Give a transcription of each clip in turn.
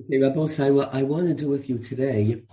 Okay, Rabbosai, what I want to do with you today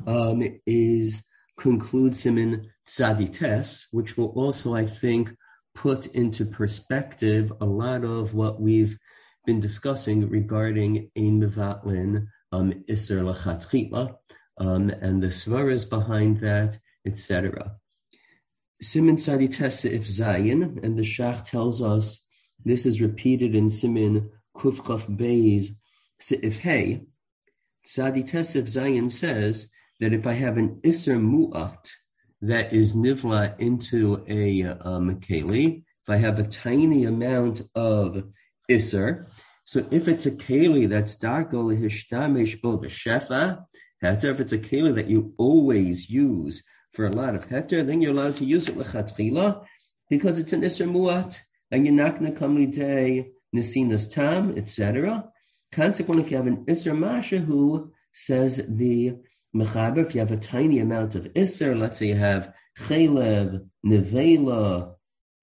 is conclude Siman Tzadites, which will also, I think, put into perspective a lot of what we've been discussing regarding Ein Mevatlin Isser L'Chatchila and the svaras behind that, etc. Siman Tzadites Seif Zayin, and the Shach tells us this is repeated in Siman Kufchaf Beis Seif Hey. Tzadi Tesef Zayin says that if I have an Isser Mu'at that is nivla into a keli, if I have a tiny amount of Isser, so if it's a keli that's darko hishtamesh bo b'shefa heter, if it's a keli that you always use for a lot of heter, then you're allowed to use it l'chatchila because it's an Isser Mu'at and you're not going to come day nesinas tam, etc. Consequently, if you have an Isser Masha who says the Mechaber, if you have a tiny amount of Isser, let's say you have Chelev, Nevela,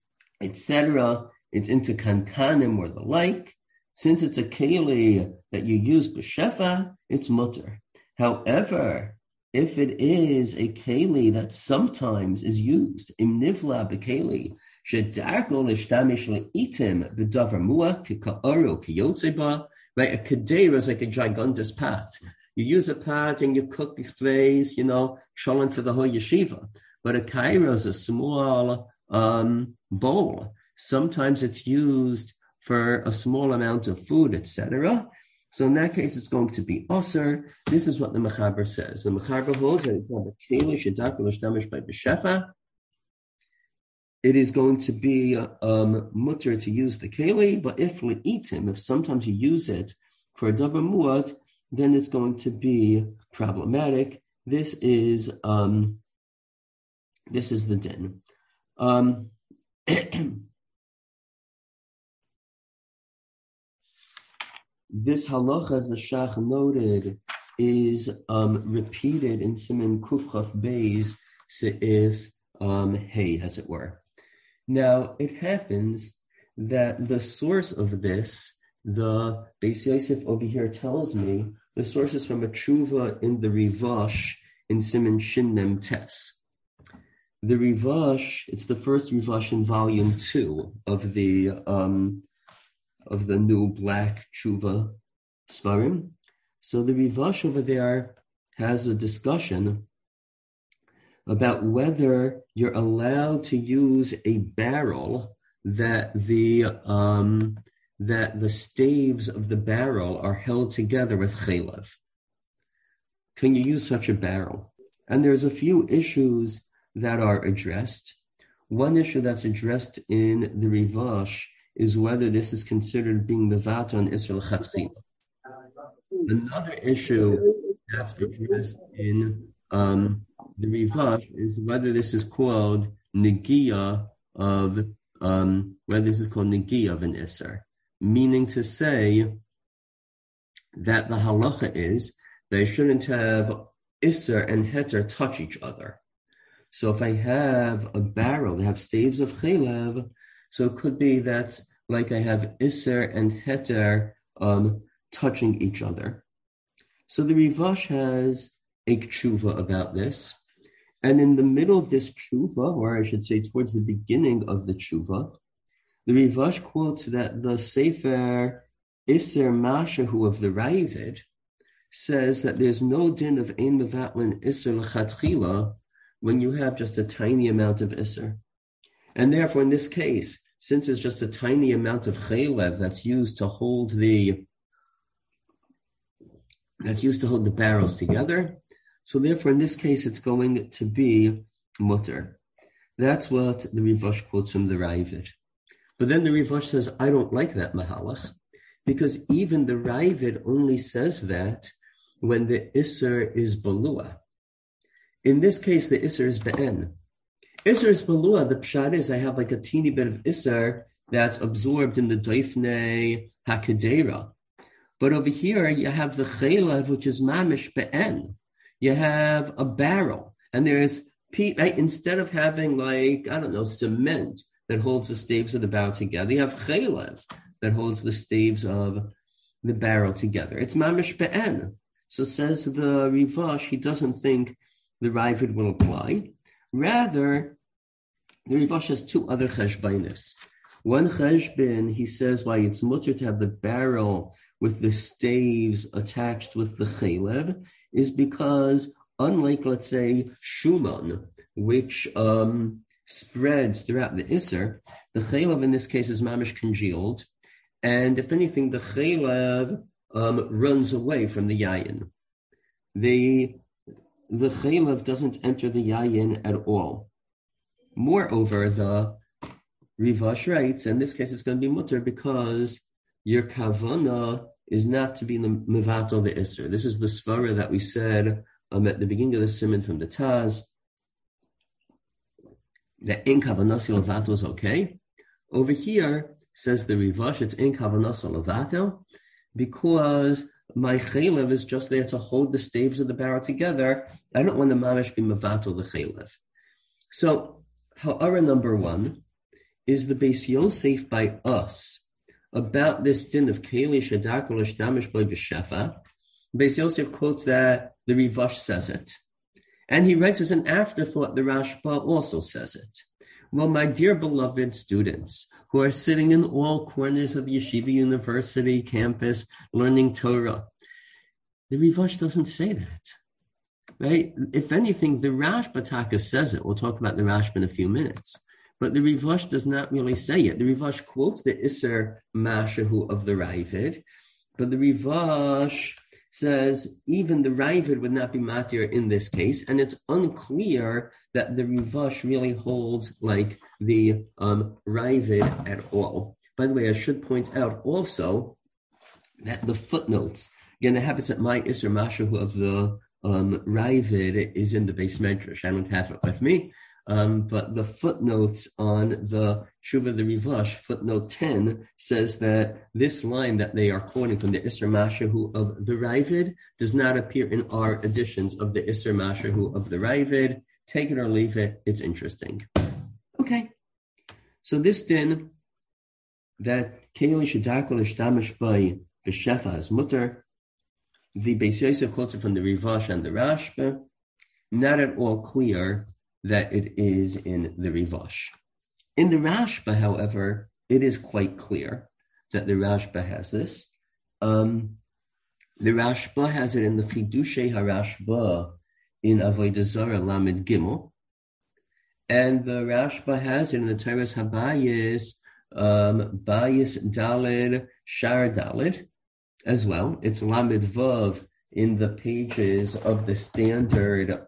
etc., it's into Kankanim or the like, since it's a Keli that you use B'Shefa, it's Mutter. However, if it is a Keli that sometimes is used, Im Nivla B'Keli, Shedarko L'Shtamish L'Itim B'Davar Mu'ah K'Ka'aru K'Yotzeba. Right, a kedera is like a gigantus pot. You use a pot and you cook the fleis, shalom for the whole yeshiva. But a kaira is a small bowl. Sometimes it's used for a small amount of food, etc. So in that case, it's going to be osir. This is what the Mechaber says. The Mechaber holds that it's called a keli shedak l'shtamish by b'shefa. It is going to be mutter to use the keli, but if le'itim, if sometimes you use it for a davar muad, then it's going to be problematic. This is the din. This halacha, as the Shach noted, is repeated in Siman Kufchaf Beis Seif Hey, as it were. Now, it happens that the source of this, the Beis Yosef over here tells me, the source is from a tshuva in the Rivash in Siman Shin Mem Tes. The Rivash, it's the first Rivash in volume 2 of the new black tshuva svarim. So the Rivash over there has a discussion about whether you're allowed to use a barrel that the staves of the barrel are held together with chelev. Can you use such a barrel? And there's a few issues that are addressed. One issue that's addressed in the Rivash is whether this is considered being mevat on Israel Chatchila. Another issue that's addressed in the Rivash is whether this is called negia of an Isser, meaning to say that the halacha is they shouldn't have Isser and Heter touch each other. So if I have a barrel that have staves of Chelev, so it could be that like I have Isser and Heter touching each other. So the Rivash has a tshuva about this. And in the middle of this tshuva, or I should say towards the beginning of the tshuva, the Rivash quotes that the Sefer Isser Mashahu of the Ravid says that there's no din of Ein Mevatlin Isser L'Chatchila when you have just a tiny amount of Isser. And therefore, in this case, since it's just a tiny amount of Chelev that's used to hold the barrels together, so therefore, in this case, it's going to be mutter. That's what the Rivash quotes from the Ravid. But then the Rivash says, I don't like that mahalach, because even the Ravid only says that when the Isser is balua. In this case, the Isser is be'en. Isser is balua. The pshat is I have like a teeny bit of Isser that's absorbed in the doifnei hakadera. But over here, you have the chelev, which is mamish be'en. You have a barrel, and there's instead of having cement that holds the staves of the barrel together, you have chelev that holds the staves of the barrel together. It's mamish be'en. So says the Rivash, he doesn't think the Ravid will apply. Rather, the Rivash has two other cheshbainis. One cheshbin, he says why it's mutter to have the barrel with the staves attached with the chalev is because, unlike, let's say, shuman, which spreads throughout the Isser, the chalev in this case is mamish congealed, and if anything, the chalev runs away from the yayin. The chalev doesn't enter the yayin at all. Moreover, the Rivash writes, in this case it's going to be mutter because your kavana is not to be in the mevatel the Isser. This is the svara that we said at the beginning of the siman from the Taz, that in kavanasi levatel is okay. Over here, says the Rivash, it's in kavanasi levatel because my chalev is just there to hold the staves of the barrel together. I don't want the mamish be mevatel the chalev. So, ha'ara number one is the Beis Yosef by us about this din of keli shadakol shtamish by b'shefa. Beis Yosef quotes that the Rivash says it. And he writes as an afterthought, the Rashba also says it. Well, my dear beloved students who are sitting in all corners of Yeshiva University campus learning Torah, the Rivash doesn't say that. Right? If anything, the Rashba Taka says it. We'll talk about the Rashba in a few minutes. But the Rivash does not really say it. The Rivash quotes the Isser Mashahu of the Ravid, but the Rivash says even the Ravid would not be matir in this case, and it's unclear that the Rivash really holds like the Ravid at all. By the way, I should point out also that the footnotes, again, it happens that my Isser Mashahu of the Ravid is in the Beis Medrash. I don't have it with me. But the footnotes on the Shuvah the Rivash, footnote 10, says that this line that they are quoting from the Isser Mashahu of the Ravid does not appear in our editions of the Isser Mashahu of the Ravid. Take it or leave it, it's interesting. Okay, so this din, that Keli Shadakol Ishtamish by B'Shefa is mutter, the Beis Yosef quotes it from the Rivash and the Rashba, not at all clear that it is in the Rivash. In the Rashba, however, it is quite clear that the Rashba has this. The Rashba has it in the Chidushei HaRashba in Avodah Zarah Lamed Gimel, and the Rashba has it in the Teres Habayis, Bayis Daled Shar Daled as well. It's Lamed Vav in the pages of the standard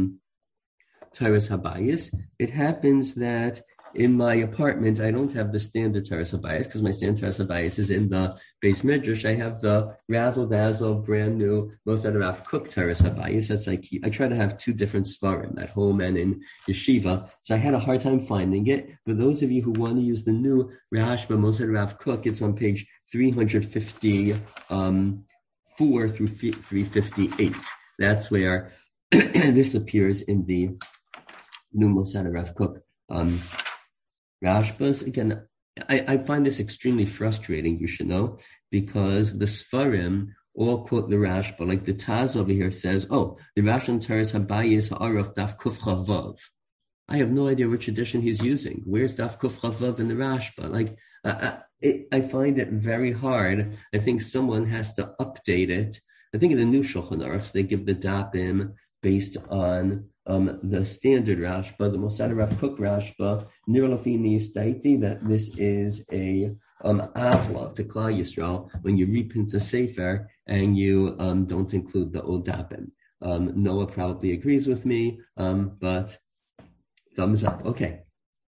Teres Habayis. It happens that in my apartment, I don't have the standard Teres Habayis because my standard Teres Habayis is in the Beis Midrash. I have the Razzle Dazzle brand new Mosad Rav Kook Teres Habayis. That's I try to have two different svarim at home and in yeshiva. So I had a hard time finding it. For those of you who want to use the new Rashba Mosad Rav Kook, it's on page 354 through 358. That's where this appears in the new Mosad Rav Kook. Rashbas, again, I find this extremely frustrating, you should know, because the Sfarim all quote the Rashba. Like the Taz over here says, the Rash on Teres Habayis Ha'arach Daf Kuf Chavav. I have no idea which edition he's using. Where's Daf Kuf Chavav in the Rashba? Like, I find it very hard. I think someone has to update it. I think in the new Shulchan Aruch, they give the Dapim based on the standard Rashba, the Mosad Rav Kook Rashba, Nir Lafini Staiti, that this is a avla to Klal Yisrael when you reprint a Sefer and you don't include the old Dapim. Noah probably agrees with me, but thumbs up. Okay.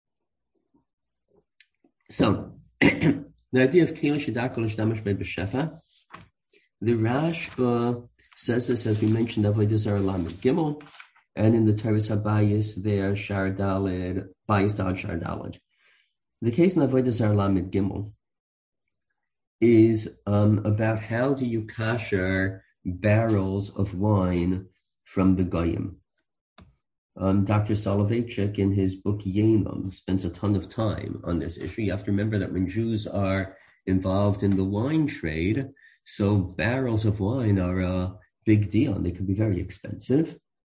So, the idea of Keli Shadakol Ishtamish by B'Shefa, the Rashba says this, as we mentioned, Avodah Zarah Lamed Gimel, and in the Teres Habayis there, Shar Daled, Bayis Daled, Shar Daled. The case in Avodah Zarah Lamed Gimel is about how do you kasher barrels of wine from the Goyim. Dr. Soloveitchik, in his book Yemim, spends a ton of time on this issue. You have to remember that when Jews are involved in the wine trade, So barrels of wine are a big deal, and they can be very expensive.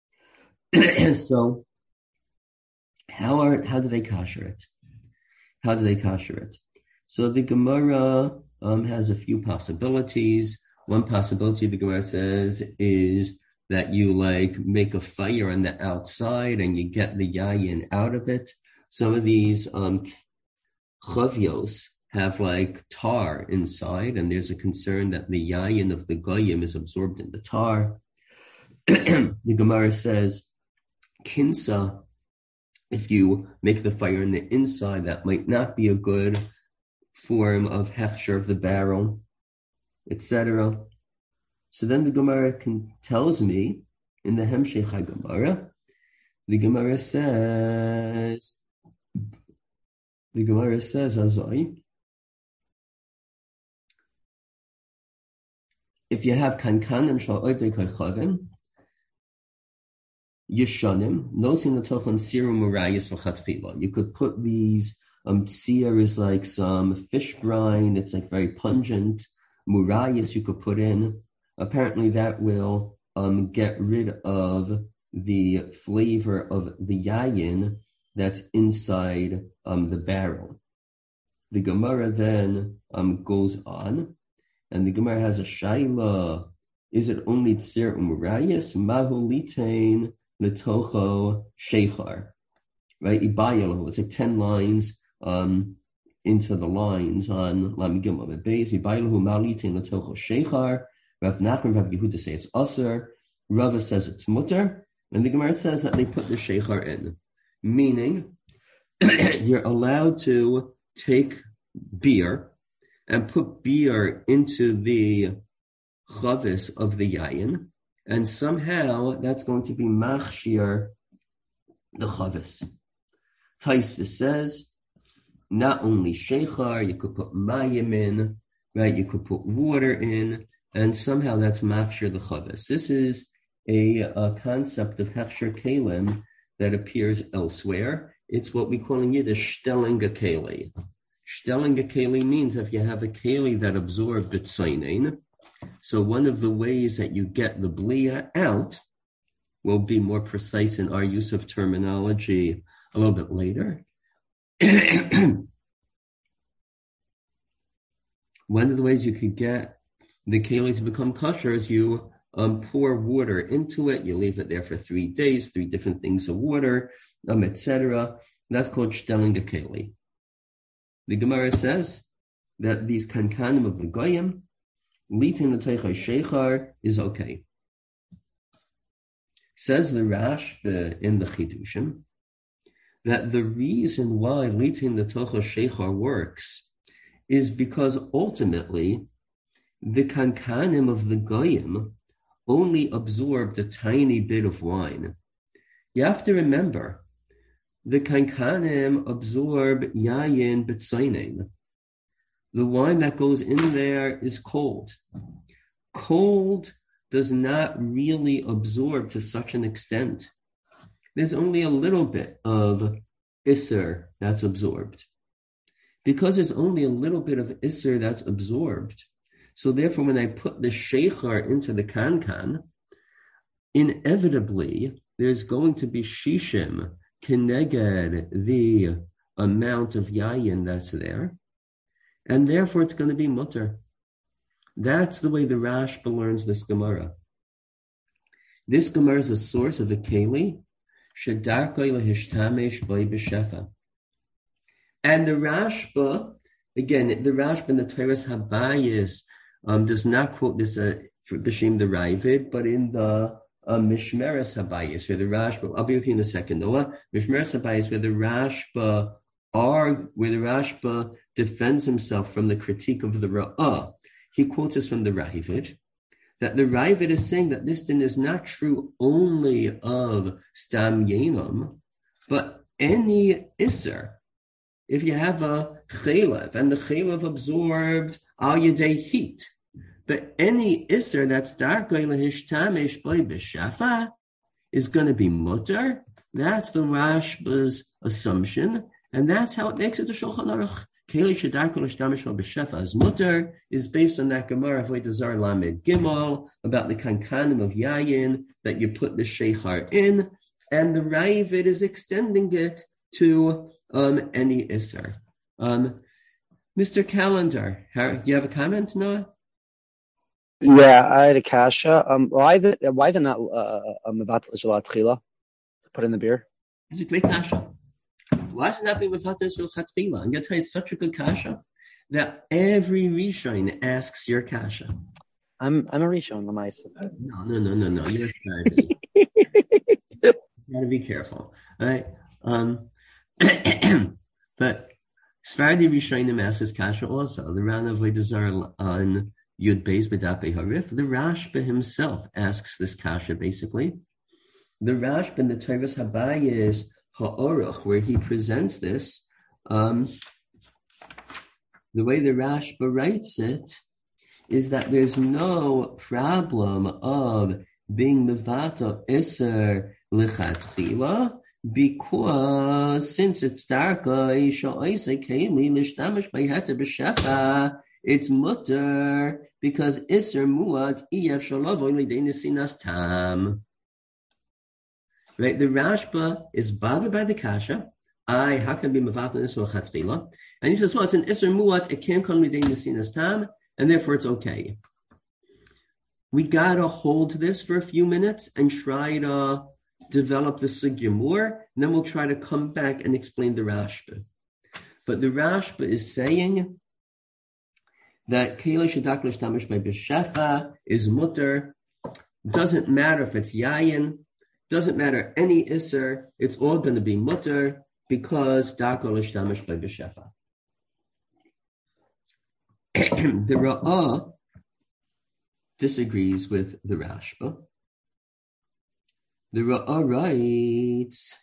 So how do they kosher it? How do they kosher it? So the Gemara has a few possibilities. One possibility the Gemara says is that you make a fire on the outside and you get the yayin out of it. Some of these chavios have tar inside, and there's a concern that the yayin of the goyim is absorbed in the tar. The Gemara says, kinsa, if you make the fire on the inside, that might not be a good form of hechsher of the barrel, etc. So then the Gemara tells me in the Hemshech HaGemara, the Gemara says, Azoi, if you have kankanim shal oivdei koichavim, yishanim, nosin l'tochon sirum murayis v'chatchila. You could put these, tsir is like some fish brine, it's very pungent. Murayis you could put in. Apparently that will get rid of the flavor of the yayin that's inside the barrel. The Gemara then goes on, and the Gemara has a shaila. Is it only tsir umurayis? Mahu litain letocho sheichar. Right? Ibayalahu. It's 10 lines into the lines on Lam Gimel Beis. Ibayalahu malitain letocho sheichar. Rav Nachman, Rav Yehuda say it's aser. Rava says it's mutter. And the Gemara says that they put the sheichar in. Meaning, you're allowed to take beer and put beer into the chavis of the yayin, and somehow that's going to be machshir the chavis. Taisva says, not only sheichar, you could put mayim in, right? You could put water in, and somehow that's machshir the chavis. This is a concept of hechsher kelim that appears elsewhere. It's what we call in Yiddish shtelling a keli. Shtelling a keli means if you have a keli that absorbed b'tzainin, so one of the ways that you get the blia out, will be more precise in our use of terminology a little bit later. One of the ways you could get the keli to become kosher is you pour water into it. You leave it there for 3 days, 3 different things of water, etc. That's called shtelling a keli. The Gemara says that these kankanim of the goyim, litin l'teichai sheichar, is okay. Says the Rashba in the Chidushim that the reason why litin l'teichai sheichar works is because ultimately the kankanim of the goyim only absorbed a tiny bit of wine. You have to remember, the kankanim absorb yayin b'tzainin. The wine that goes in there is cold. Cold does not really absorb to such an extent. There's only a little bit of iser that's absorbed. Because there's only a little bit of iser that's absorbed, so therefore, when I put the sheichar into the kankan, inevitably, there's going to be shishim keneged the amount of yayin that's there, and therefore it's going to be mutter. That's the way the Rashba learns this Gemara. This Gemara is a source of a keli, shedarkoi lehishtamesh boi b'shefa. And the Rashba, again, the Rashba in the Teres Habayis, does not quote this for B'Shem the Ravid, but in the Mishmeres Habayis, where the Rashba, I'll be with you in a second, Noah. Mishmeres Habayis, where the Rashba defends himself from the critique of the Ra'ah. He quotes us from the Ravid, that the Ravid is saying that this din is not true only of Stam Yenam, but any Isser. If you have a chalev, and the chalev absorbed al yedei heat, but any iser that's darkei lehishtamesh boi b'shafa is going to be mutter. That's the Rashba's assumption, and that's how it makes it the Shulchan Aruch Keli Shadakol Ishtamish B'Shefa as mutter is based on that Gemara Avodah Zarah Lamed Gimel about the kankanim of yayin that you put the sheichar in, and the Ravid is extending it to any iser. Mr. Calendar, you have a comment, Noah? Yeah, I had a kasha. Why is it not mevatel shalat tchila? Put in the beer. It's a great kasha. Why is it not being mevatel shalat tchila? I'm going to tell you, it's such a good kasha that every Rishon asks your kasha. I'm a Rishon, Lamaisa. No. You're Sephardi. You got to be careful, all right? But Sephardi Rishonim asks his kasha also. The Ran of Avodah Zarah on Yud Beis B'Dapei Harif. The Rashba himself asks this kasha basically. The Rashba in the Teres Habayis Ha'oruch, where he presents this, the way the Rashba writes it is that there's no problem of being Mevata Iser Lichatchila, because since it's darka, it's mutter because iser muat ef shalavo lideinesinas tam. Right, the Rashba is bothered by the kasha. How can be mevatan isur chatzchila? And he says, well, it's an iser muat. It can't come lideinesinas tam, and therefore it's okay. We gotta hold this for a few minutes and try to develop the sugya more, and then we'll try to come back and explain the Rashba. But the Rashba is saying that Keli Shadakol Ishtamish by B'Shefa is mutter. Doesn't matter if it's yayin, doesn't matter any iser, it's all going to be mutter because Dakol Ishtamish by B'Shefa. The Ra'ah disagrees with the Rashba. The Ra'ah writes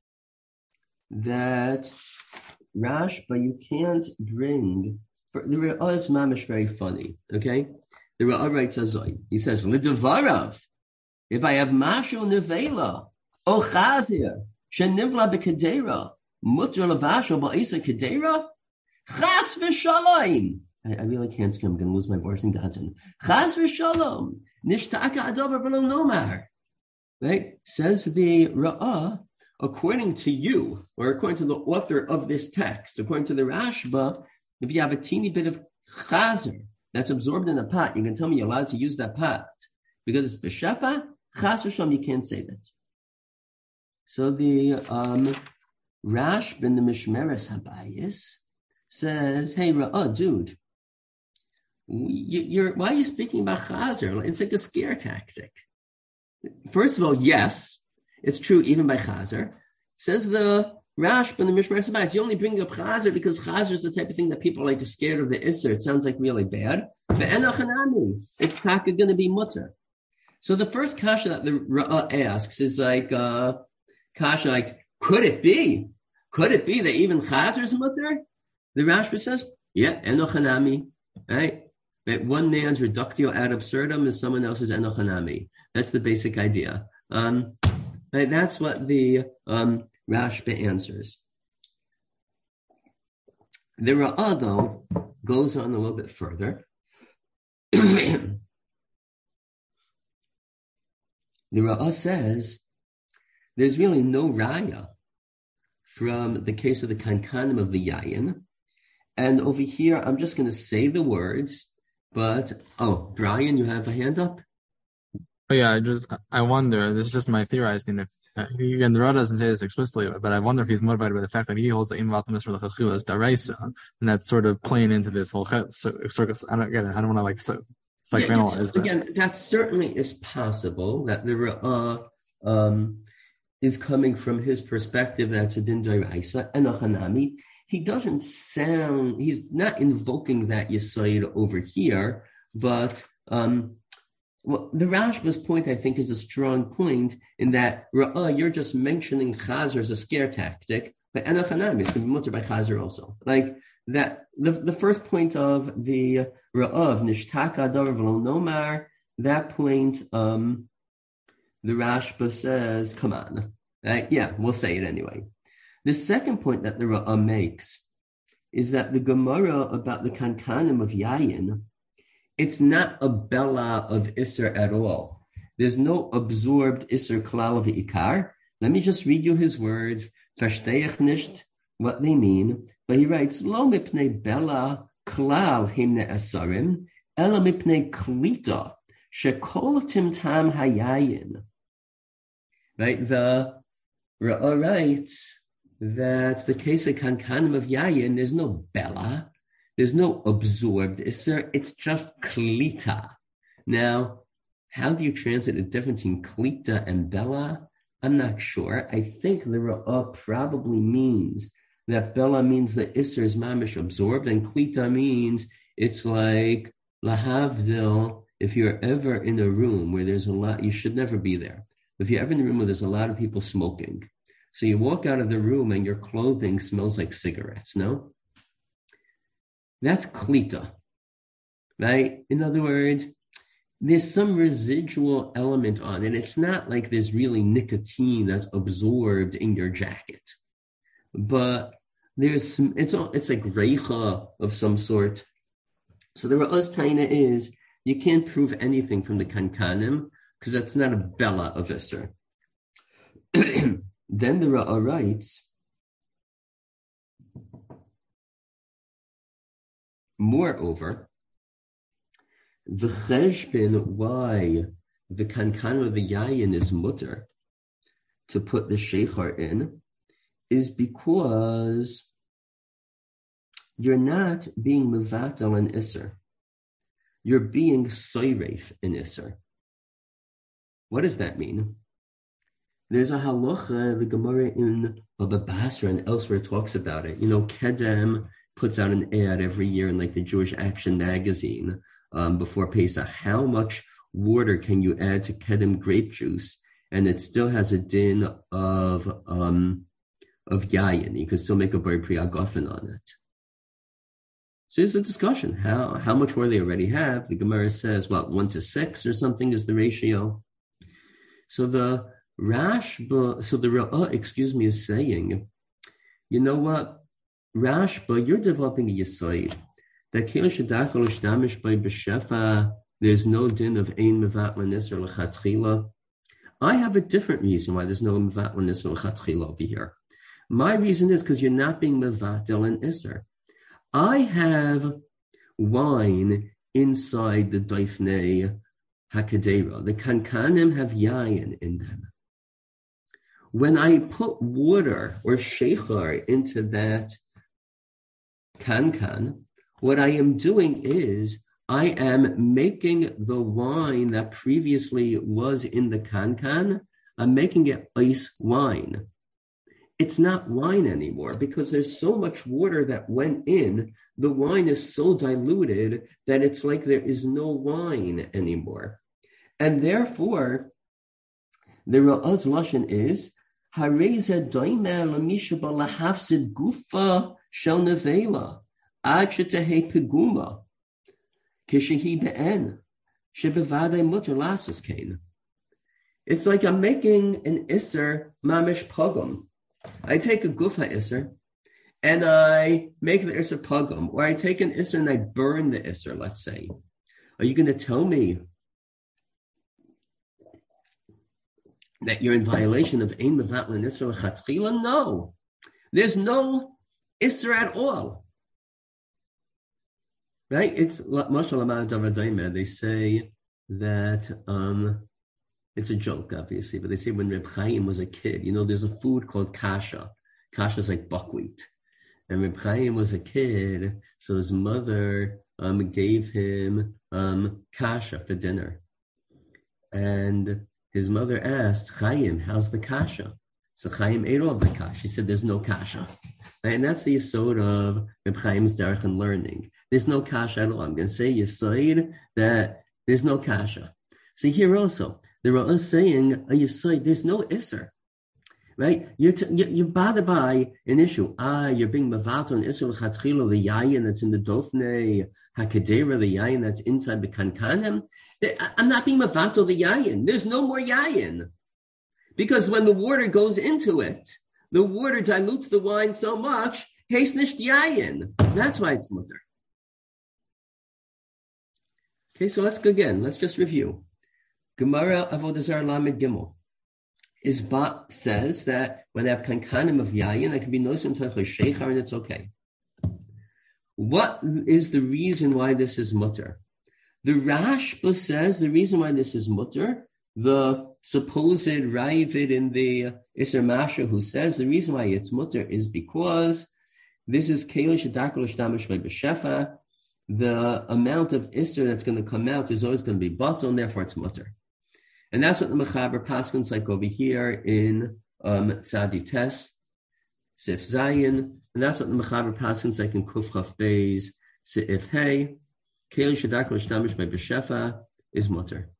that Rashba, you can't bring. The Ra'ah is mamish very funny, okay? The Ra'ah writes Azoy. He says, L'devarav, if I have mashu nevela, o chazir, shenivla b'kedera, mutter levasho ba'isa kedera, chas v'shalom. I really can't skim. I'm going to lose my voice in Godson. Chas v'shalom, nishtaka adover v'lo nomar. Right? Says the Ra'ah, according to you, or according to the author of this text, according to the Rashba, if you have a teeny bit of chazer that's absorbed in a pot, you can tell me you're allowed to use that pot. Because it's b'shefa, chas v'sham, you can't say that. So the Rashba in the Mishmeres Habayis says, hey, Ra'ah, dude, why are you speaking about chazer? It's like a scare tactic. First of all, yes, it's true even by Chazer. Says the Rashba in the Mishmeres Habayis, you only bring up Chazer because Chazer is the type of thing that people are scared of the Isser. It sounds like really bad. But Enochanami, it's taka going to be mutter. So the first kasha that the Ra'ah asks is kasha like, could it be that even Chazer is mutter? The Rashba says, yeah, Enochanami, right? That one man's reductio ad absurdum is someone else's enochanami. That's the basic idea. That's what the Rashba answers. The Ra'ah, though, goes on a little bit further. The Ra'ah says there's really no raya from the case of the kankanim of the yayin. And over here, I'm just going to say the words. But, Brian, you have a hand up? Oh, yeah, I wonder, this is just my theorizing, if, again, the Ra'ah doesn't say this explicitly, but I wonder if he's motivated by the fact that he holds the Im Valtamis for the Chachila as Daraisa, and that's sort of playing into this whole circus. I don't want to psychoanalyze. Again, that certainly is possible, that the Ra'ah is coming from his perspective that's a Din Daraisa, and a Hanami. He's not invoking that Yesod over here, but the Rashba's point, I think, is a strong point in that Ra'ah, you're just mentioning Chazer as a scare tactic, but Enochanami is going to be mutter by Chazer also. Like that, the first point of the Ra'ah of Nishtaka Adar V'lo Nomar, that point, the Rashba says, come on. Yeah, we'll say it anyway. The second point that the Ra'ah makes is that the Gemara about the kankanim of yayin, it's not a bella of Isser at all. There's no absorbed Isser klal v'ikar. Let me just read you his words. Verstehe ich nicht what they mean. But he writes, Lo mipnei bella klal himne asarim, ela mipnei klita, shekol timtam hayayin. Right? The Ra'ah writes that the case of kankanim of yayin, there's no bella, there's no absorbed Isser, it's just klita. Now, how do you translate the difference between klita and bella? I'm not sure. I think the Ra'ah probably means that bella means the Isser is mamish absorbed, and klita means it's like lahavdil. If you're ever in a room where there's a lot, you should never be there. If you're ever in a room where there's a lot of people smoking, so you walk out of the room and your clothing smells like cigarettes, no? That's klita, right? In other words, there's some residual element on it. It's not like there's really nicotine that's absorbed in your jacket, but there's some, it's like reicha of some sort. So the Ra'ah's taina is, you can't prove anything from the kankanim, because that's not a bella of Isser. Then the Ra'ah writes, moreover, the cheshbin why the kankan of the yayin is mutter to put the sheikhar in is because you're not being mevatel in Isser. You're being soireif in Isser. What does that mean? There's a halacha, the Gemara in Baba Basra and elsewhere talks about it. You know, Kedem puts out an ad every year in like the Jewish Action magazine before Pesach. How much water can you add to Kedem grape juice? And it still has a din of yayin. You can still make a bar priya gofen on it. So there's a discussion. How much water they already have? The Gemara says, 1-6 or something is the ratio. So the Rashba, so the Ra'ah, is saying, you know what, Rashba, you're developing a yisoid. That Keilah Shadakol Shdamish by B'Shefa, there's no din of Ein Mevat L'Nisr L'Chatchila. I have a different reason why there's no Mevat L'Nisr L'Chatchila over here. My reason is because you're not being Mevatel and Isser. I have wine inside the Doifnei Hakadera. The Kankanim have yayin in them. When I put water or sheikhar into that kankan, what I am doing is I am making the wine that previously was in the kankan, I'm making it ice wine. It's not wine anymore because there's so much water that went in. The wine is so diluted that it's like there is no wine anymore. And therefore, the Ra'ah's lashon is, Hareza doimeh l'misha b'lahafsid gufa shel nevela ad shetehei piguma kishehi be'en shebevadei muter lasas kain. It's like I'm making an Isser mamish pogum. I take a gufa Isser and I make the Isser pogum, or I take an Isser and I burn the Isser, let's say. Are you going to tell me that you're in violation of Ein Mevat L'Nisr L'Chatchila? No. There's no Isser at all. Right? It's Mashal Amad Davadayma. They say that it's a joke, obviously, but they say when Reb Chaim was a kid, you know, there's a food called kasha. Kasha is like buckwheat. And Reb Chaim was a kid, so his mother gave him kasha for dinner. And his mother asked, Chaim, how's the kasha? So Chaim ate all the kasha. He said, there's no kasha. And that's the yesod of Reb Chaim's derech and learning. There's no kasha at all. I'm going to say yesod that there's no kasha. See, here also, the Ra'ah is saying, yesod, there's no isser. Right? You're bothered by an issue. You're being mavato and isser l'chatchila, the yayin that's in the dofnei hakadera, the yayin that's inside the kankanim. I'm not being mavato the yayin. There's no more yayin. Because when the water goes into it, the water dilutes the wine so much, He's nicht yayin. That's why it's mutter. Okay, so let's go again. Let's just review. Gemara Avodah Zarah Lamed Gimel. Isbat says that when I have kankanim of yayin, I can be nosim tachos sheichar, and it's okay. What is the reason why this is mutter? The Rashba says the reason why this is mutter, the supposed Ravid in the Isser Masha who says the reason why it's mutter is because this is Keilah Shedakol Shtamish by B'Shefa. The amount of Isser that's going to come out is always going to be batal, and therefore it's mutter. And that's what the Mechaber Paskins like over here in Tzadi Tes, Sif Zayin, and that's what the Mechaber Paskins like in Kuf Chaf Beis, Sif Hey, Keilah Shedakol Shtamish by B'Shefa is mutter.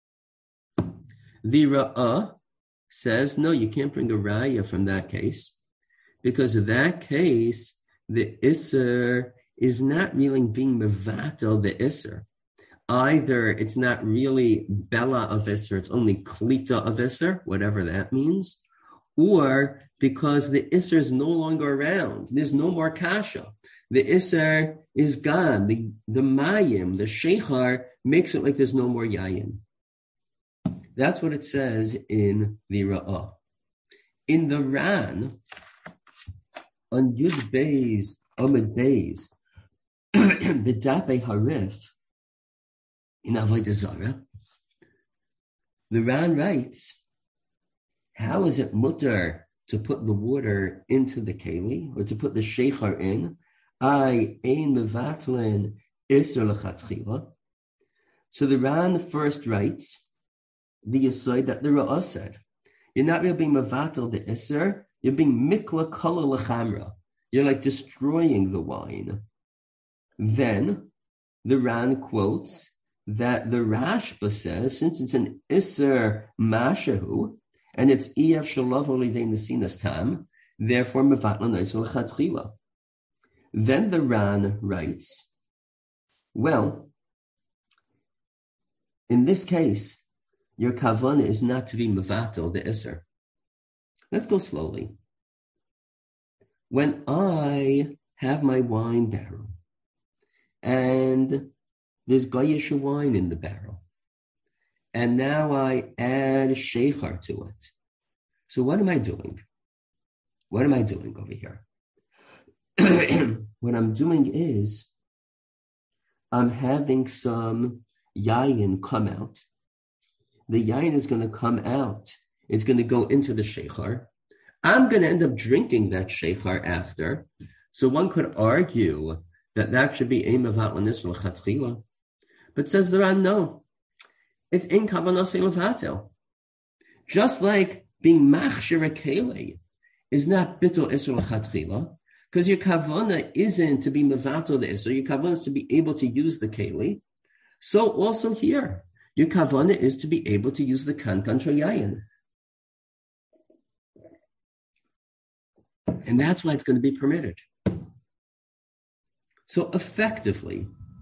The Ra'ah says, no, you can't bring a raya from that case, because in that case, the Isser is not really being mevatel the Isser. Either it's not really Bella of Isser, it's only Klita of Isser, whatever that means, or because the Isser is no longer around, there's no more Kasha. The Isser is gone. The Mayim, the Sheichar, makes it like there's no more Yayin. That's what it says in the Ra'ah. In the Ran, on Yud Beis, Amud Beis, B'Dape Harif, in Avodah Zarah, the Ran writes, how is it mutter to put the water into the keli, or to put the sheichar in? Ein mevatlin iser lechatchila. So the Ran first writes the yesod that the Ra'ah said. You're not really being mevatel the iser, you're being mikla kala lechamra. You're like destroying the wine. Then the Ran quotes that the Rashba says, since it's an iser mashahu, and it's ef shalav olidei nesinas tam, therefore mevatlan iser lechatchila. Then the Ran writes, well, in this case, your kavanah is not to be mevatel the iser. Let's go slowly. When I have my wine barrel, and there's Goyish wine in the barrel, and now I add sheichar to it. So what am I doing? What am I doing over here? What I'm doing is I'm having some yayin come out. The yayin is going to come out. It's going to go into the sheichar. I'm going to end up drinking that sheichar after. So one could argue that should be aim of atlanis l'chatchila. But says the Ran, no. It's in kavanah levatel. Just like being machshir a keli is not bittul isur l'chatchila, because your kavanah isn't to be mevatel the isur, your kavanah is to be able to use the keli. So also here, your kavanah is to be able to use the kankan shel yayin. And that's why it's going to be permitted. So effectively,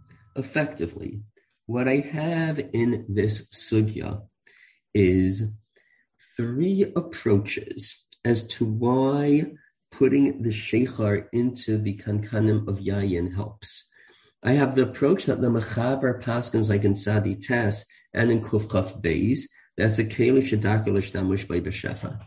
what I have in this sugya is three approaches as to why putting the sheichar into the kankanim of yayin helps. I have the approach that the Mechaber paskins like in Tzadi Tes and in Kuf Chaf Beis, that's a keli shedakol shtamush by b'shefa.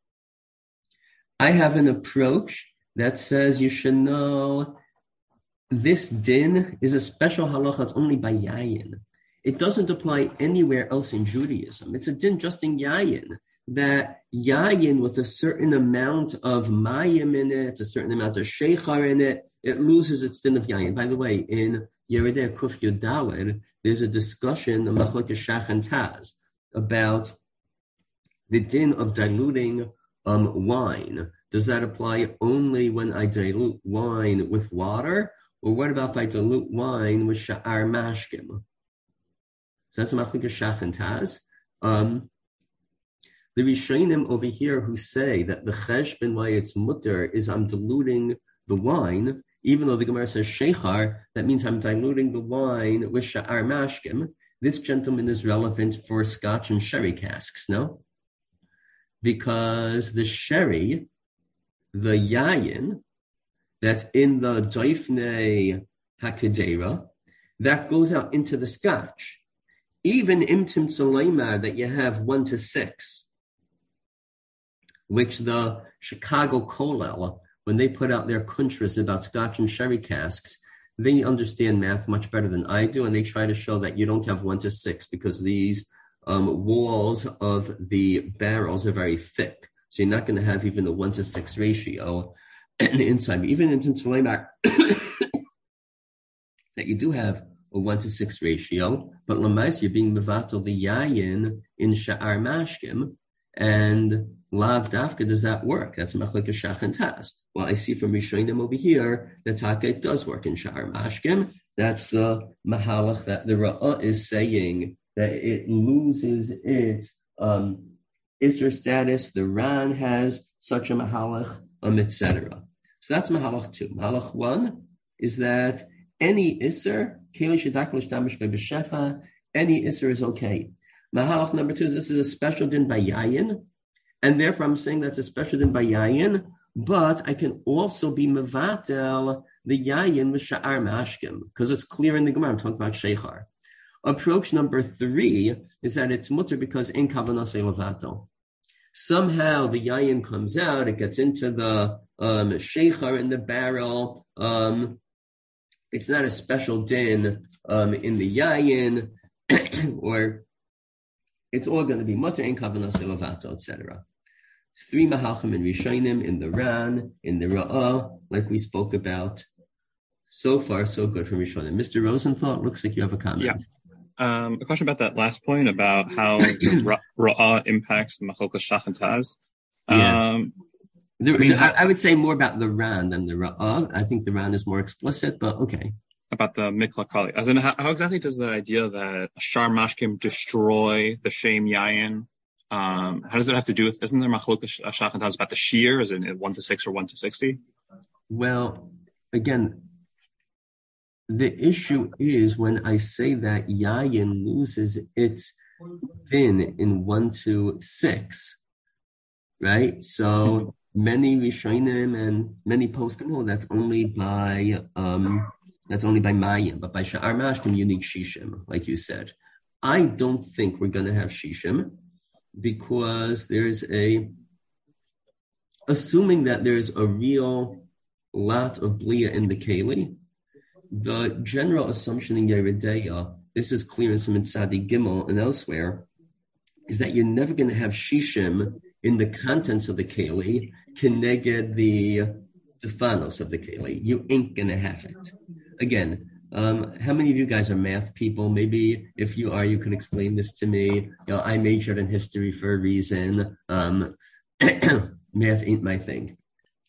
I have an approach that says you should know this din is a special halacha. It's only by yayin. It doesn't apply anywhere else in Judaism. It's a din just in yayin, that yayin with a certain amount of mayim in it, a certain amount of sheichar in it, it loses its din of yayin. By the way, in Yeridei Kuf Yud Daled, there's a discussion, the Machlokes Shach and Taz, about the din of diluting wine. Does that apply only when I dilute wine with water? Or what about if I dilute wine with sha'ar mashkim? So that's Machlokes Shach and Taz. The Rishonim over here who say that the cheshbon why it's mutter is I'm diluting the wine, even though the Gemara says sheichar, that means I'm diluting the wine with sha'ar mashkim. This gentleman is relevant for scotch and sherry casks, no? Because the sherry, the yayin that's in the Doifnei HaKedera that goes out into the scotch. Even Imtim Tzaleimar that you have 1 to 6, which the Chicago Kollel, when they put out their kuntras about scotch and sherry casks, they understand math much better than I do, and they try to show that you don't have 1 to 6 because these walls of the barrels are very thick. So you're not going to have even a 1 to 6 ratio in the inside. Even in Tzaleimar, that you do have a 1 to 6 ratio, but Lamais, you're being mevatel the yayin in Sha'ar Mashkim, and Lav Dafka, does that work? That's Machlekes Shach and Taz. Well, I see from Rishonim over here that Taka does work in Sha'ar Mashkim. That's the Mahalach that the Ra'ah is saying that it loses its Isser status. The Ran has such a Mahalach, etc. So that's Mahalach 2. Mahalach 1 is that any Isser, any Isser is okay. Mahalach number 2 is this is a special din by Yayin, and therefore I'm saying that's a special din by Yayin, but I can also be mevatel the Yayin with Sha'ar Mashkim, because it's clear in the Gemara, I'm talking about Sheikhar. Approach number 3 is that it's mutter because in Kavanah say levatel. Somehow the Yayin comes out, it gets into the Sheikhar in the barrel, it's not a special din in the Yayin, or it's all going to be mutter in kavanah levato, etc. 3 mahalchim in Rishonim, in the Ran, in the Ra'ah, like we spoke about. So far, so good from Rishonim. Mr. Rosenthal, looks like you have a comment. Yeah. A question about that last point about how Ra'ah impacts the Machlokes Shach and Taz. I would say more about the Ran than the Ra'ah. I think the Ran is more explicit, but okay. About the Mikla Kali. As in, how exactly does the idea that Shar Mashkim destroy the Shem Yayin, how does it have to do with, isn't there Machlokes Shach and Taz about the shear, as in 1 to 6 or 1 to 60? Well, again, the issue is when I say that Yayin loses its din in 1 to 6, right? So many Rishonim and many poskim know that's only by Mayim, but by Sha'ar Mashkim you need Shishim, like you said. I don't think we're going to have Shishim because assuming that there's a real lot of Blia in the Keli, the general assumption in Yeridea, this is clear in Siman Tzadi Gimel and elsewhere, is that you're never going to have Shishim in the contents of the Keli, keneged the Defanos of the Keli. You ain't going to have it. Again, how many of you guys are math people? Maybe if you are, you can explain this to me. I majored in history for a reason. Math ain't my thing.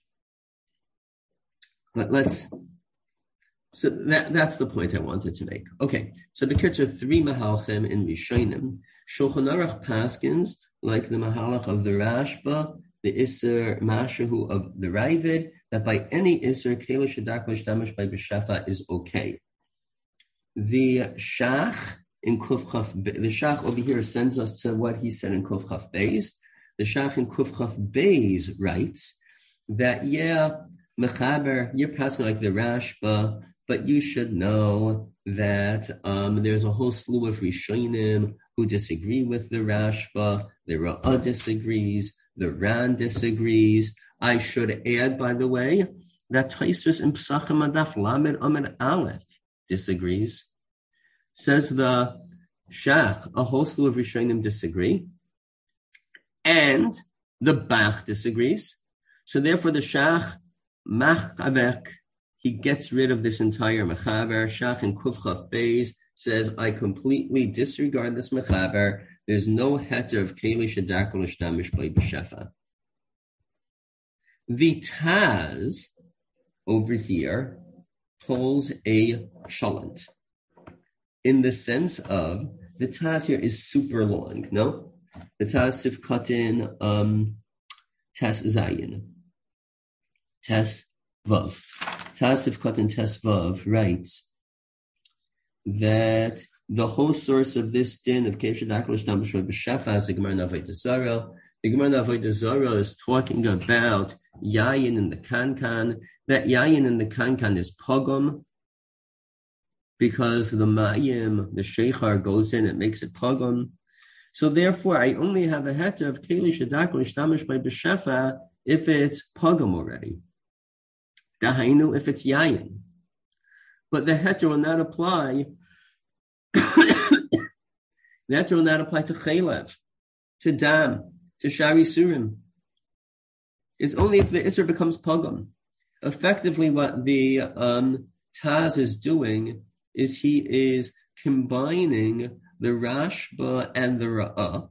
But so that's the point I wanted to make. Okay, so the kids are 3 mahalchim in Rishonim. Shulchan Aruch paskins, like the mahalach of the Rashba, the Isser Mashahu of the Ravid, that by any Isser, Keli Shadak L'Shtamish by B'Shefa is okay. The Shach in Kuf Chaf, the Shach over here sends us to what he said in Kuf Chaf Beis. The Shach in Kuf Chaf Beis writes that, Mechaber, you're passing like the Rashba, but you should know that there's a whole slew of Rishonim who disagree with the Rashba. The Ra'ah disagrees. The Ran disagrees. I should add, by the way, that Tosfos in Pesachim Adaf Lamed Amud Aleph disagrees. Says the Shach, a whole slew of Rishonim disagree, and the Bach disagrees. So therefore, the Shach Machavek, he gets rid of this entire Mechaber. Shach in Kuf Chaf Beis says, I completely disregard this Mechaber. There's no heter of Keli Shadak L'Shtamish by B'Shefa. The Taz over here pulls a shalant in the sense of the Taz here is super long. No, the Taz Sifkatin Tes Zayin Tes Vav. Taz Sifkatin Tes Vav writes that the whole source of this din of Keshadak L'Shtamish by B'Shefa is the Gemara Navei Tesara. The Gemara Avodah Zarah is talking about yayin in the kankan. That yayin in the kankan is pogum, because the mayim, the sheikhar goes in, it makes it pogum. So therefore, I only have a heter of keli shadakol ishtamish by b'shefa if it's pogum already. Dahainu if it's yayin. But the heter will not apply. The heter will not apply to chelev, to dam, to shari surim. It's only if the isser becomes pogum. Effectively, what the Taz is doing is he is combining the Rashba and the Ra'ah.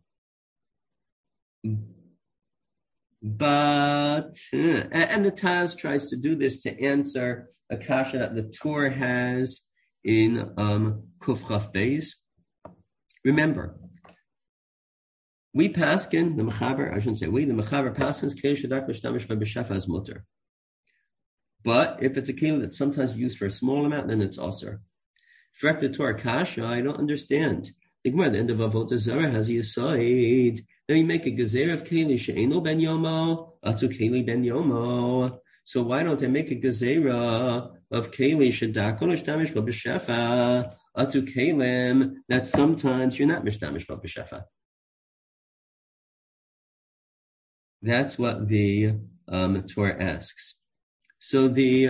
But, and the Taz tries to do this to answer a kasha that the Torah has in Kuf Chaf Beis. Remember, we paskin, the Mechaber, I shouldn't say we, the Mechaber paskins Keli Shadak Mishtamish by B'Shefa as mutter. But if it's a keli that's sometimes used for a small amount, then it's aser. Frek the Torah kasha, I don't understand. The Gemara at the end of Avodah Zarah has the aside. Then you make a gezer of keli she'eno ben yomo, atu keli ben yomo. So why don't I make a gezerah of keli shadakol mishtamish b'shefa atu kelim that sometimes you're not mishtamish b'shefa? That's what the Torah asks. So the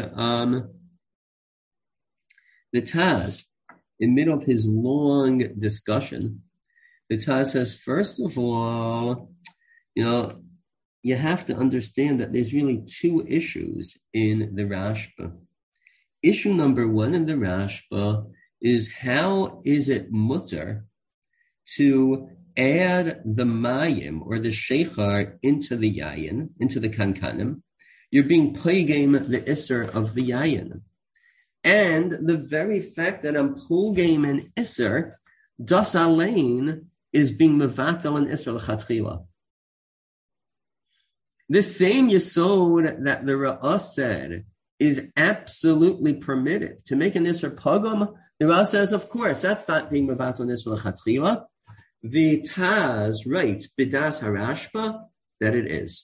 Taz, in the middle of his long discussion, the Taz says, first of all, you have to understand that there's really two issues in the Rashba. Issue number one in the Rashba is how is it mutter to add the mayim or the sheikhar into the yayin, into the kankanim? You're being paygame the isser of the yayin. And the very fact that I'm paygame an isser, das alein, is being mevatel an isser l'chatchila. The same yesod that the Ra'ah said is absolutely permitted. To make an isser pagam, the Ra'ah says, of course, that's not being mevatel an isser l'chatchila. The Taz writes, Bidas Harashba, that it is.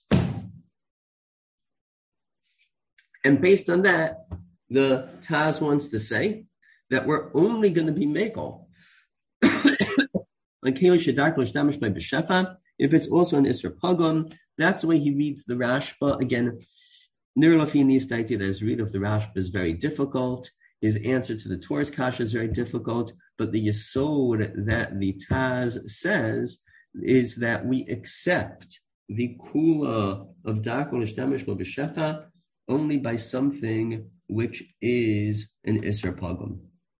And based on that, the Taz wants to say that we're only going to be mekel if it's also an Isser Pagam. That's the way he reads the Rashba. Again, Nirlafi needs the idea that his read of the Rashba is very difficult. His answer to the Torah's kasha is very difficult, but the yesod that the Taz says is that we accept the kula of dakol ishtamish bo b'shefa only by something which is an Isser Pagam.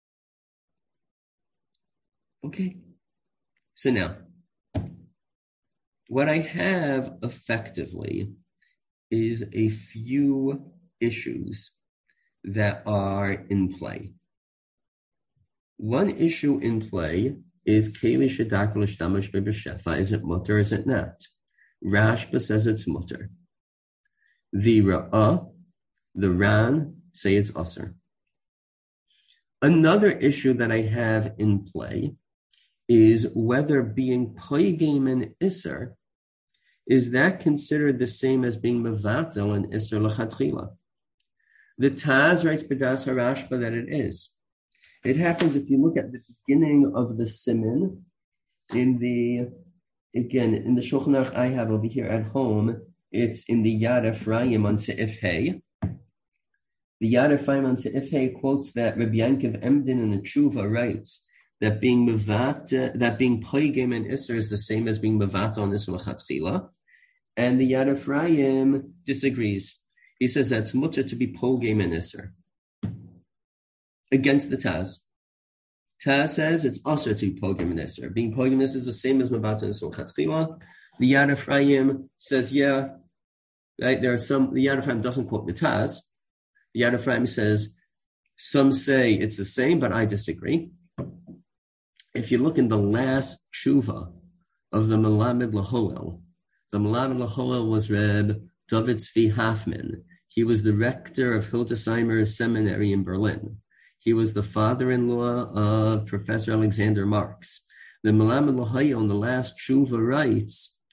Okay. So now, what I have effectively is a few issues that are in play. One issue in play is Keli Shadakol Ishtamish B'Shefa. Is it mutter? Is it not? Rashba says it's mutter. The Ra'ah, the Ran, say it's aser. Another issue that I have in play is whether being paygame and Isser, is that considered the same as being mevatel and Isser l'chatchila? The Taz writes B'das Harashba that it is. It happens if you look at the beginning of the Siman, in the Shulchan Aruch I have over here at home, it's in the Yad Ephraim on Se'if Hey. The Yad Ephraim on Se'if Hey quotes that Rabbi Yankiv Emden in the Tshuva writes that being paygame and Isser is the same as being mevatel on Isser l'chatchila, and the Yad Ephraim disagrees. He says that's mutter to be paygame and Isser. Against the Taz. Taz says it's also to be paygame and Isser. Being paygame and Isser is the same as mevatel on Isser l'chatchila. The Yad Ephraim says, yeah, right. The Yad Ephraim doesn't quote the Taz. The Yad Ephraim says, some say it's the same, but I disagree. If you look in the last tshuva of the Melamed Laholel, the Melamed Laholel was Reb David Zvi Hoffman. He was the rector of Hildesheimer's seminary in Berlin. He was the father-in-law of Professor Alexander Marx. The Melamed Laholel in the last tshuva writes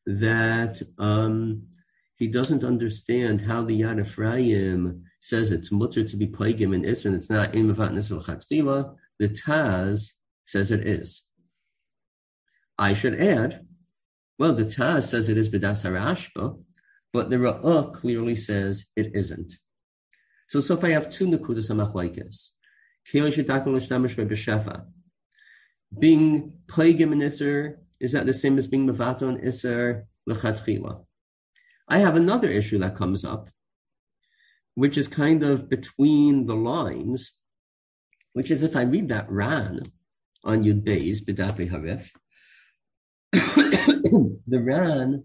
that he doesn't understand how the Yad Ephraim says it's mutter to be paigim in Isra, and it's not in Mevat Nisra L'Chatchila. The Taz says it is. I should add, well, the Taz says it is B'das HaRashba, but the Ra'ah clearly says it isn't. So if I have two Nekudas HaMachlokes, being paigim in Isra, is that the same as being Mevato in Isra L'Chatchila? I have another issue that comes up, which is kind of between the lines, which is if I read that Ran on Yud Beis, B'Dafei Harif, the Ran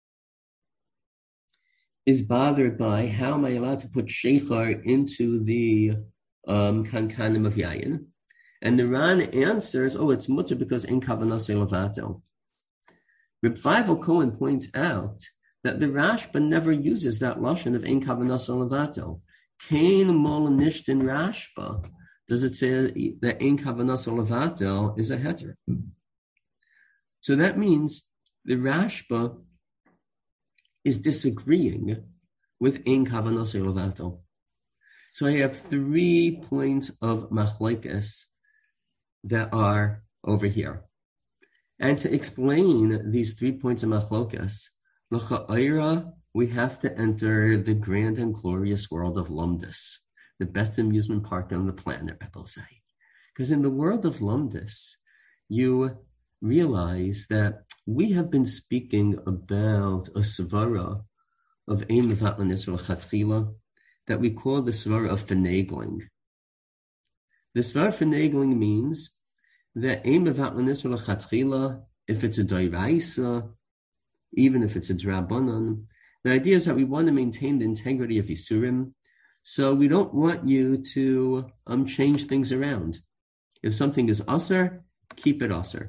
is bothered by how am I allowed to put Sheikhar into the Kankanim of Yayin. And the Ran answers, it's mutter because in Kavanah Levato. Reb Feivel Cohen points out that the Rashba never uses that lashon of ein kavanah levato. Kain mol nishtin Rashba. Does it say that ein kavanah levato is a heter? So that means the Rashba is disagreeing with ein kavanah levato. So I have 3 points of machlokes that are over here. And to explain these 3 points of machlokes, we have to enter the grand and glorious world of Lumdus, the best amusement park on the planet, I will say. Because in the world of Lumdus, you realize that we have been speaking about a svara of Ein Mevat L'Nisra L'Chatchila that we call the svara of finagling. The svara of finagling means that Ein Mevat L'Nisra L'Chatchila, if it's a doiraisa, even if it's a drabanan, the idea is that we want to maintain the integrity of Yisurim, so we don't want you to change things around. If something is asar, keep it asar.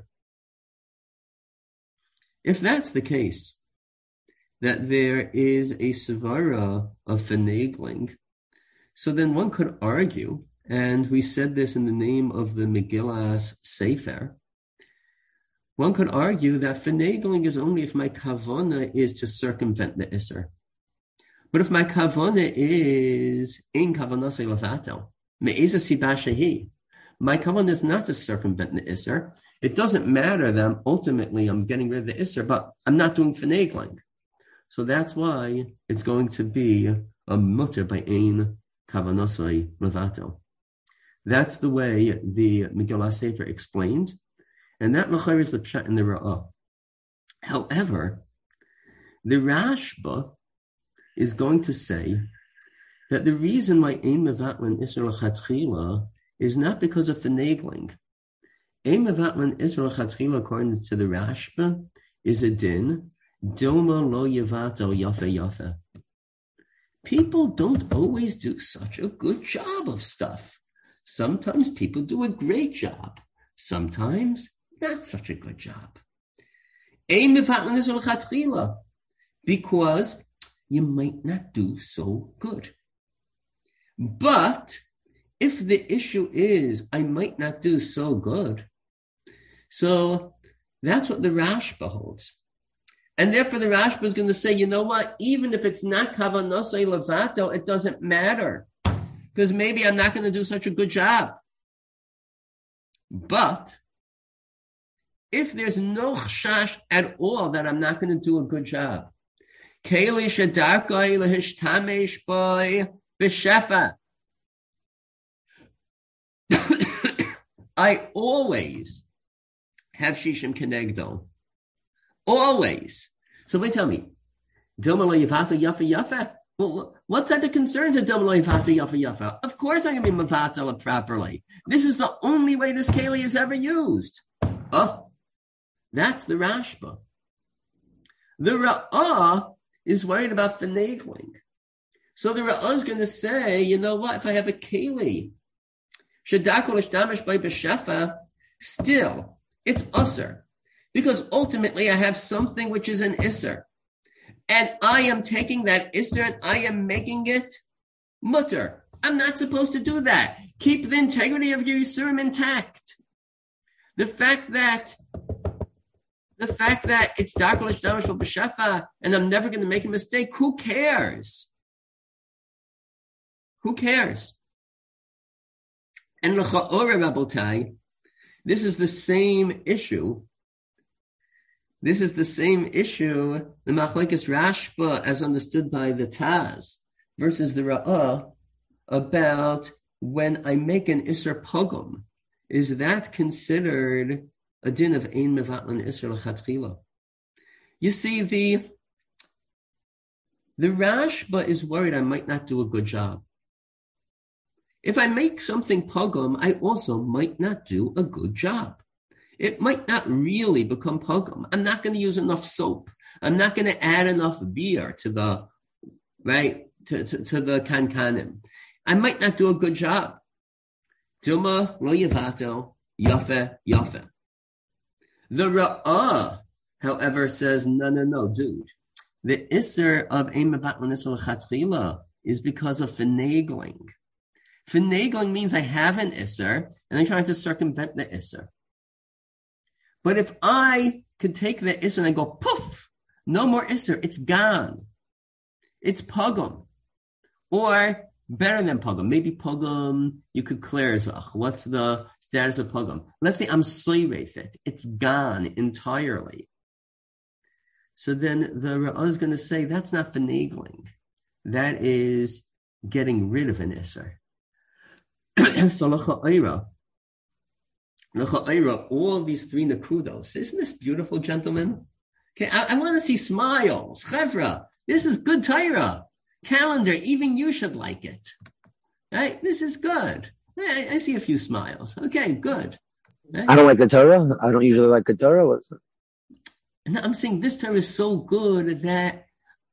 If that's the case, that there is a svara of finagling, so then one could argue, and we said this in the name of the Megillas Sefer, one could argue that finagling is only if my kavana is to circumvent the Isser. But if my kavana is in kavana levato, me'eza siba shehi, my kavana is not to circumvent the Isser. It doesn't matter that ultimately I'm getting rid of the Isser, but I'm not doing finagling. So that's why it's going to be a mutter by ein kavana levato. That's the way the Megillah Sefer explained. And that machar is the pshat in the Ra'ah. However, the Rashba is going to say that the reason why ein mevat l'Isra L'Chatchila is not because of finagling. Ein mevat l'Isra L'Chatchila, according to the Rashba, is a din, doma lo yevato yafe yafe. People don't always do such a good job of stuff. Sometimes people do a great job. Sometimes not such a good job. Because you might not do so good. But if the issue is I might not do so good, so that's what the Rashba holds. And therefore the Rashba is going to say, you know what, even if it's not kavanah levato, it doesn't matter. Because maybe I'm not going to do such a good job. But if there's no chashash at all that I'm not going to do a good job, I always have shishim kenegdo. Always. So wait, tell me, Dilma lo yivata yafa yafa? Well, what type of concerns are Dilma lo yivata yafa yafa? Of course I'm going to be mavatala properly. This is the only way this keli is ever used. That's the Rashba. The Ra'ah is worried about finagling. So the Ra'ah is going to say, you know what, if I have a keli, shadakol ishtamish by b'shefa, still, it's usr. Because ultimately I have something which is an isser. And I am taking that isser and I am making it mutter. I'm not supposed to do that. Keep the integrity of your yisurim intact. The fact that the fact that it's Darklish Damashal B'Shefa and I'm never going to make a mistake, who cares? Who cares? And L'cha'oreh Rabotai, this is the same issue. This is the same issue, the Machlekes Rashba, as understood by the Taz, versus the Ra'ah, about when I make an Isser Pogum. Is that considered a din of Ein Mevatlan Isser L'Chatchila? You see, the Rashba is worried I might not do a good job. If I make something Pogum, I also might not do a good job. It might not really become pogum. I'm not going to use enough soap. I'm not going to add enough beer to the to the kankanim. I might not do a good job. Duma lo yavato yafe yafe. The Ra'ah, however, says no, dude. The isser of ein mevatlan isser l'chatchila is because of finagling. Finagling means I have an isser and I'm trying to circumvent the isser. But if I could take the Isser and I go, poof, no more Isser, it's gone. It's Pogum. Or better than Pogum, maybe Pogum, you could clear Zach. What's the status of Pogum? Let's say I'm Soyrefit. It's gone entirely. So then the Ra'ah is going to say, that's not finagling. That is getting rid of an Isser. So L'cha'ira, all these three nakudos. Isn't this beautiful, gentlemen? Okay, I want to see smiles. Chevra, this is good Torah. Calendar, even you should like it. Right? This is good. I see a few smiles. Okay, good. Right? I don't like good Torah. I don't usually like good Torah. What's it? No, I'm saying this Torah is so good that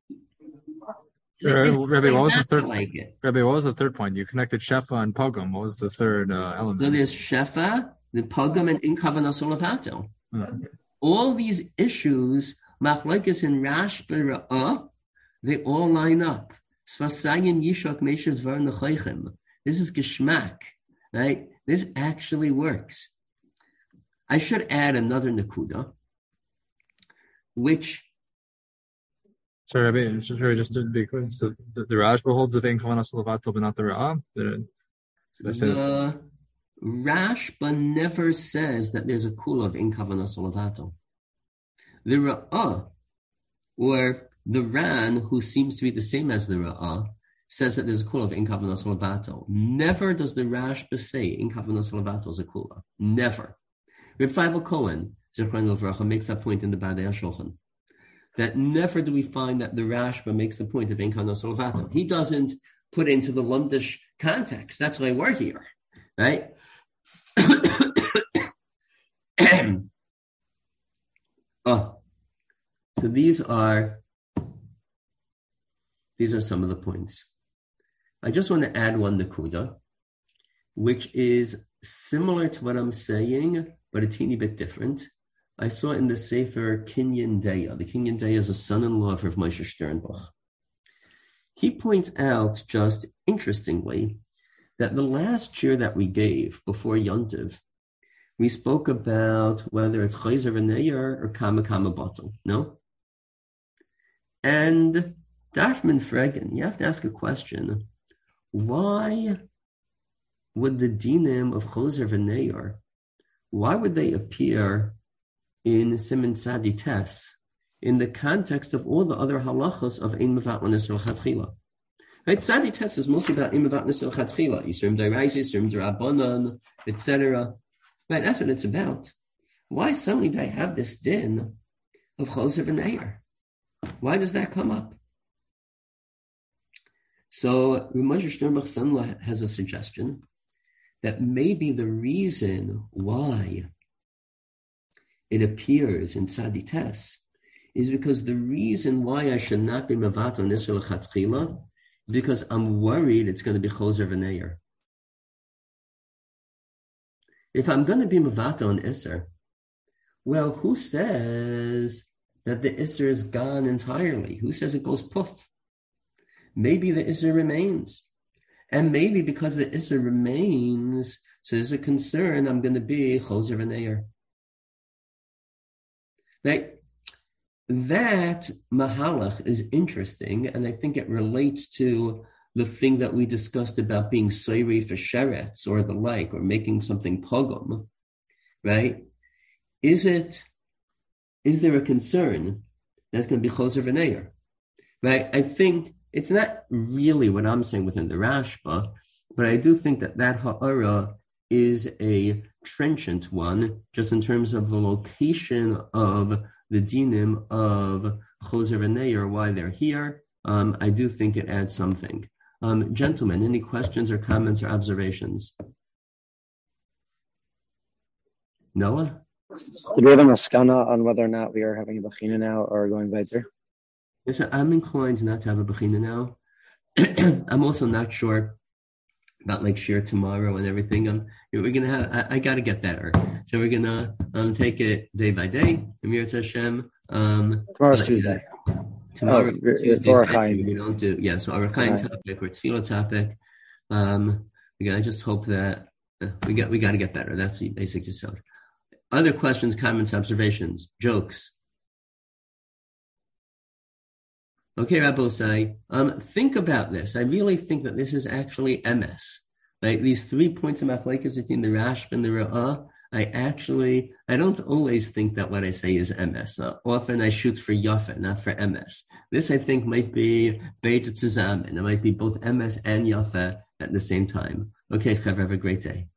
Rabbi, what was the third? Rabbi, what was the third point? You connected Shefa and Pogum. What was the third element? So there's Shefa, the Pogum, and in Kavanas Olavato. All these issues, Machlekes and Rashba Ra'ah, they all line up. Svasayin Yishak Meshav Zvar Nechaychem. This is Geschmack, right? This actually works. I should add another Nakuda, which. Sorry, Rabbi, just to be clear, so the Rashba holds the thing Kavanas Olavato, but not the Ra'ah? The Rashba never says that there's a kula of in Kavanas Olavato. The Ra'ah, or the Ran, who seems to be the same as the Ra'ah, says that there's a kula of in Kavanas Olavato. Never does the Rashba say in Kavanas Olavato is a kula. Never. Reb Feivel Cohen, Zechron Levracha, makes that point in the Badei HaShulchan. That never do we find that the Rashba makes the point of in Kavanas Olavato. He doesn't put into the Lumdish context. That's why we're here, right? So these are some of the points. I just want to add one nakuda, which is similar to what I'm saying, but a teeny bit different. I saw in the Sefer Kinyan Deya. The Kinyan Deya is a son-in-law of Rav Moshe Sternbuch. He points out, just interestingly, that the last year that we gave before Yontiv, we spoke about whether it's Chayzer V'Neir or Kama Batel. No? And Darfman Fregen, you have to ask a question. Why would the dinim of Chayzer V'Neir, why would they appear in Siman Tzadi Tes in the context of all the other halachos of Ein Mevatlan Isser L'Chatchila? Right, Tzadi Tes is mostly about Ein Mevatlan Isser L'Chatchila, Yisurim D'Oraisa, Yisurim D'Rabbanan, etc. Right, that's what it's about. Why suddenly do I have this din of Chayzer V'Neir? Why does that come up? So Rav Moshe Sternbuch son-in-law has a suggestion that maybe the reason why it appears in Tzadi Tes is because the reason why I should not be Mevato Nisr L'Chatchila is because I'm worried it's going to be Chayzer V'Neir. If I'm going to be Mevato on Isser, well, who says that the Isser is gone entirely? Who says it goes poof? Maybe the Isser remains. And maybe because the Isser remains, so there's a concern I'm going to be Chayzer V'Neir. Right? That mahalach is interesting, and I think it relates to the thing that we discussed about being soiri for sheretz or the like, or making something pogum, right? Is there a concern that's going to be choser v'neir, right? I think it's not really what I'm saying within the Rashba, but I do think that ha'ara is a trenchant one, just in terms of the location of the dinim of choser v'neir, why they're here. I do think it adds something. Gentlemen, any questions or comments or observations? Noah? Did we have a maskana on whether or not we are having a bechina now or going weiter? Yes, I'm inclined not to have a bechina now. I'm also not sure about like shir tomorrow and everything. We're gonna have. I got to get better, so we're gonna take it day by day. Amir Hashem. Tomorrow's Tuesday. Tomorrow, Tuesday, we don't do. Yeah, so our Chaim topic or tefillah topic. Again, I just hope that we got to get better. That's the basic yesod. Other questions, comments, observations, jokes? Okay, Rabbi Osai, think about this. I really think that this is actually MS. Right? These 3 points of machlekes between the Rashba and the Ra'ah, I don't always think that what I say is MS. Often I shoot for Yafa, not for MS. This, I think, might be Beit Tzazamen. It might be both MS and Yafa at the same time. Okay, Chav, have a great day.